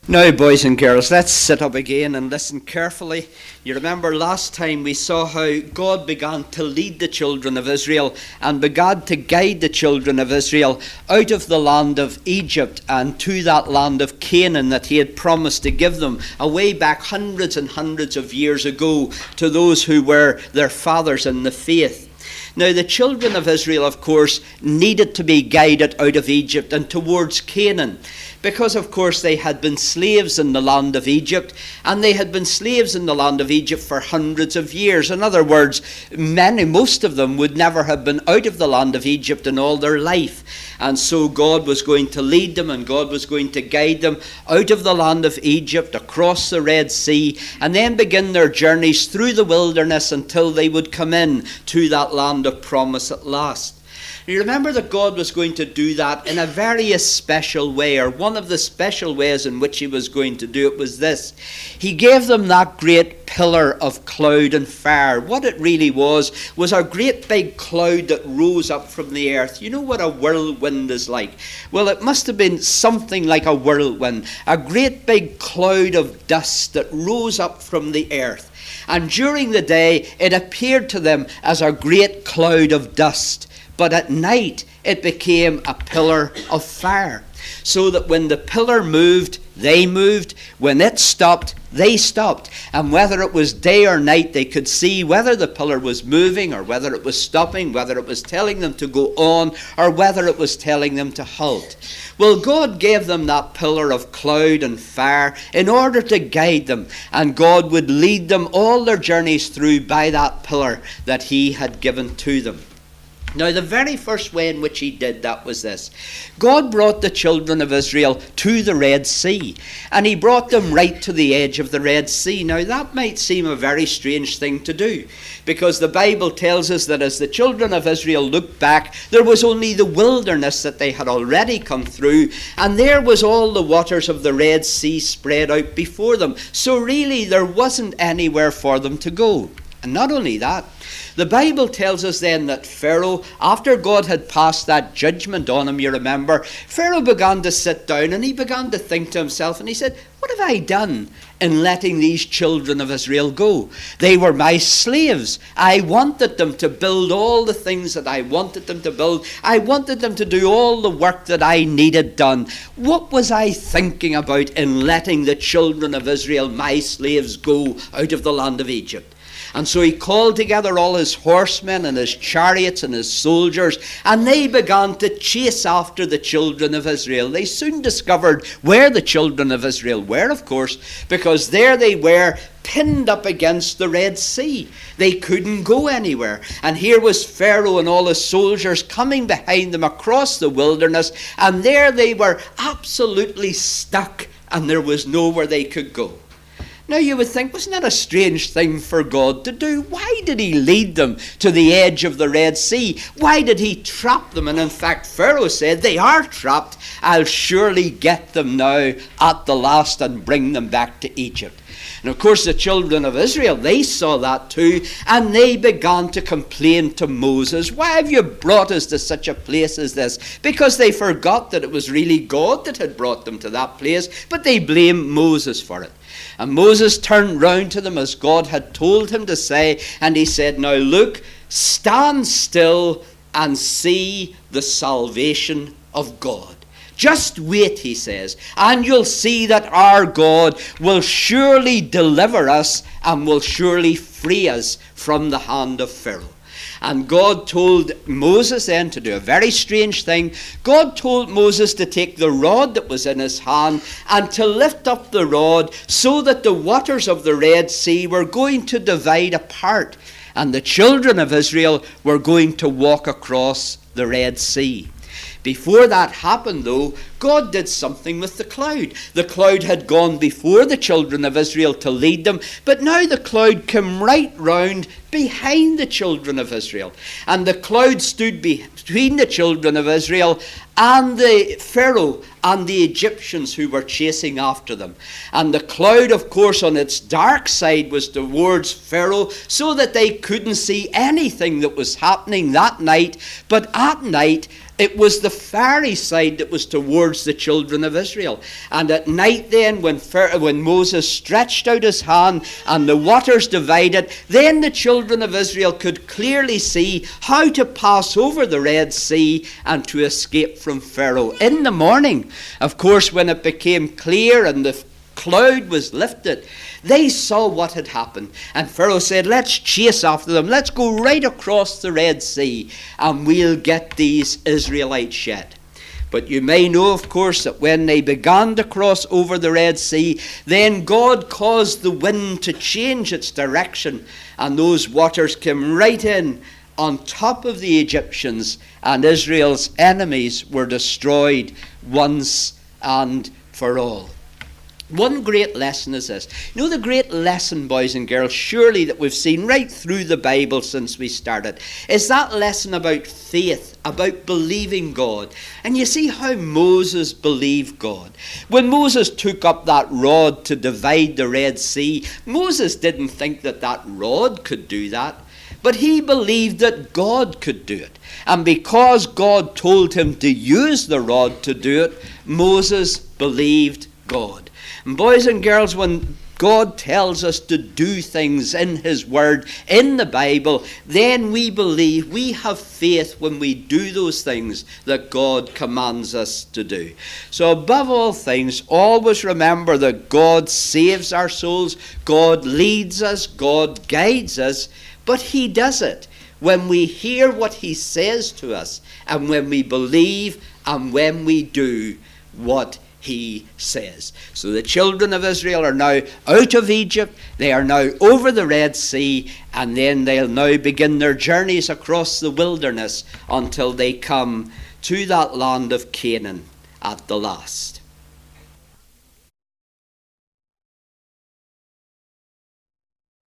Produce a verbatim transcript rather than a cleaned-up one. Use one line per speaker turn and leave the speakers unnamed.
Now, boys and girls, let's sit up again and listen carefully. You remember last time we saw how God began to lead the children of Israel and began to guide the children of Israel out of the land of Egypt and to that land of Canaan that he had promised to give them away back hundreds and hundreds of years ago to those who were their fathers in the faith. Now, the children of Israel, of course, needed to be guided out of Egypt and towards Canaan, because, of course, they had been slaves in the land of Egypt, and they had been slaves in the land of Egypt for hundreds of years. In other words, many, most of them would never have been out of the land of Egypt in all their life. And so God was going to lead them, and God was going to guide them out of the land of Egypt, across the Red Sea, and then begin their journeys through the wilderness until they would come in to that land of promise at last. You remember that God was going to do that in a very special way, or one of the special ways in which he was going to do it was this. He gave them that great pillar of cloud and fire. What it really was, was a great big cloud that rose up from the earth. You know what a whirlwind is like? Well, it must have been something like a whirlwind, a great big cloud of dust that rose up from the earth. And during the day, it appeared to them as a great cloud of dust. But at night, it became a pillar of fire. So that when the pillar moved, they moved. When it stopped, they stopped. And whether it was day or night, they could see whether the pillar was moving or whether it was stopping, whether it was telling them to go on or whether it was telling them to halt. Well, God gave them that pillar of cloud and fire in order to guide them. And God would lead them all their journeys through by that pillar that he had given to them. Now, the very first way in which he did that was this. God brought the children of Israel to the Red Sea, and he brought them right to the edge of the Red Sea. Now, that might seem a very strange thing to do, because the Bible tells us that as the children of Israel looked back, there was only the wilderness that they had already come through, and there was all the waters of the Red Sea spread out before them. So really, there wasn't anywhere for them to go. And not only that, the Bible tells us then that Pharaoh, after God had passed that judgment on him, you remember, Pharaoh began to sit down and he began to think to himself, and he said, what have I done in letting these children of Israel go? They were my slaves. I wanted them to build all the things that I wanted them to build. I wanted them to do all the work that I needed done. What was I thinking about in letting the children of Israel, my slaves, go out of the land of Egypt? And so he called together all his horsemen and his chariots and his soldiers, and they began to chase after the children of Israel. They soon discovered where the children of Israel were, of course, because there they were, pinned up against the Red Sea. They couldn't go anywhere. And here was Pharaoh and all his soldiers coming behind them across the wilderness, and there they were absolutely stuck, and there was nowhere they could go. Now you would think, wasn't that a strange thing for God to do? Why did he lead them to the edge of the Red Sea? Why did he trap them? And in fact, Pharaoh said, they are trapped. I'll surely get them now at the last and bring them back to Egypt. And of course the children of Israel, they saw that too, and they began to complain to Moses, why have you brought us to such a place as this? Because they forgot that it was really God that had brought them to that place, but they blamed Moses for it. And Moses turned round to them as God had told him to say, and he said, now look, stand still and see the salvation of God. Just wait, he says, and you'll see that our God will surely deliver us and will surely free us from the hand of Pharaoh. And God told Moses then to do a very strange thing. God told Moses to take the rod that was in his hand and to lift up the rod so that the waters of the Red Sea were going to divide apart. And the children of Israel were going to walk across the Red Sea. Before that happened, though, God did something with the cloud. The cloud had gone before the children of Israel to lead them, but now the cloud came right round behind the children of Israel. And the cloud stood between the children of Israel and the Pharaoh and the Egyptians who were chasing after them. And the cloud, of course, on its dark side was towards Pharaoh, so that they couldn't see anything that was happening that night. But at night, it was the fiery side that was towards the children of Israel. And at night then, when, Pharaoh, when Moses stretched out his hand and the waters divided, then the children of Israel could clearly see how to pass over the Red Sea and to escape from Pharaoh. In the morning, of course, when it became clear and the cloud was lifted, they saw what had happened. And Pharaoh said, let's chase after them. Let's go right across the Red Sea and we'll get these Israelites yet. But you may know, of course, that when they began to cross over the Red Sea, then God caused the wind to change its direction, and those waters came right in on top of the Egyptians, and Israel's enemies were destroyed once and for all. One great lesson is this. You know, the great lesson, boys and girls, surely that we've seen right through the Bible since we started, is that lesson about faith, about believing God. And you see how Moses believed God. When Moses took up that rod to divide the Red Sea, Moses didn't think that that rod could do that. But he believed that God could do it. And because God told him to use the rod to do it, Moses believed God. And boys and girls, when God tells us to do things in his word, in the Bible, then we believe, we have faith when we do those things that God commands us to do. So above all things, always remember that God saves our souls, God leads us, God guides us, but he does it when we hear what he says to us, and when we believe, and when we do what he says. So the children of Israel are now out of Egypt, they are now over the Red Sea, and then they'll now begin their journeys across the wilderness until they come to that land of Canaan at the last.